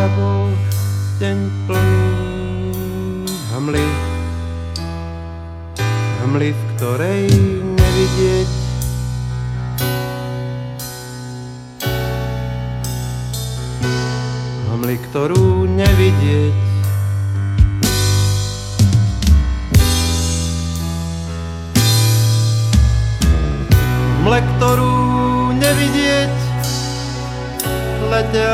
bol deň plný hmly, hmly, v ktorej nevidieť hmly, ktorú nevidieť. Hmle, ktorú nevidieť, letia